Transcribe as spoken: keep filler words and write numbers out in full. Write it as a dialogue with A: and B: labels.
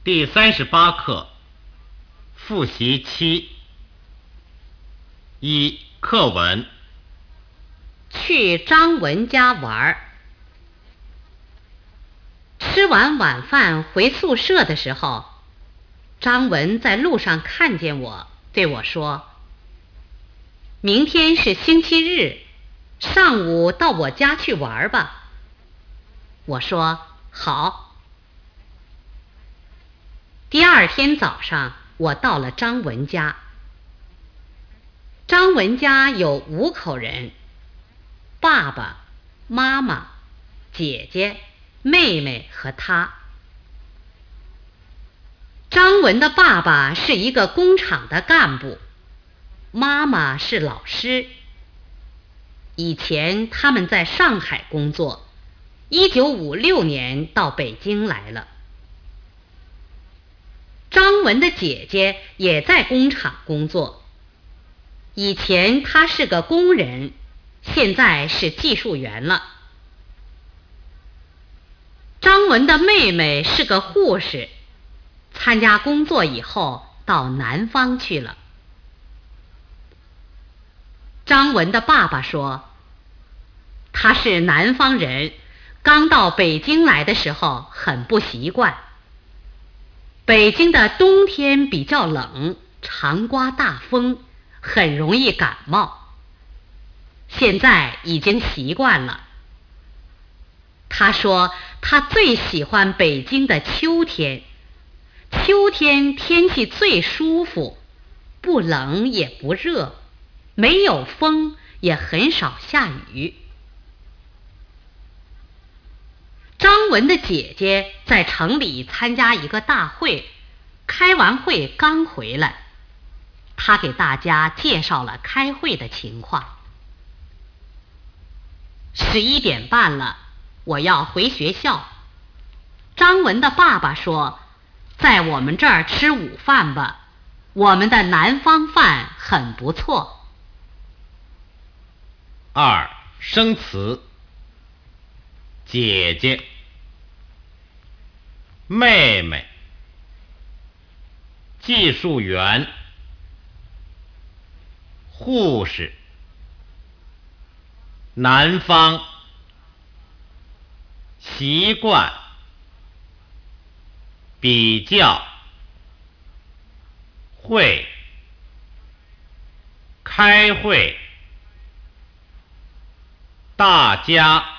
A: 第三十八课，复习七。一、课文。
B: 去张文家玩。吃完晚饭回宿舍的时候，张文在路上看见我，对我说：“明天是星期日，上午到我家去玩吧。”我说：“好。”第二天早上，我到了张文家。张文家有五口人，爸爸、妈妈、姐姐、妹妹和他。张文的爸爸是一个工厂的干部，妈妈是老师。以前他们在上海工作，一九五六年到北京来了。张文的姐姐也在工厂工作，以前她是个工人，现在是技术员了。张文的妹妹是个护士，参加工作以后到南方去了。张文的爸爸说，他是南方人，刚到北京来的时候很不习惯。北京的冬天比较冷，常刮大风，很容易感冒。现在已经习惯了。他说他最喜欢北京的秋天，秋天天气最舒服，不冷也不热，没有风，也很少下雨。张文的姐姐在城里参加一个大会，开完会刚回来，她给大家介绍了开会的情况。十一点半了，我要回学校。张文的爸爸说，在我们这儿吃午饭吧，我们的南方饭很不错。
A: 二、生词。姐姐、妹妹、技术员、护士、南方、习惯、比较、会、开会、大家。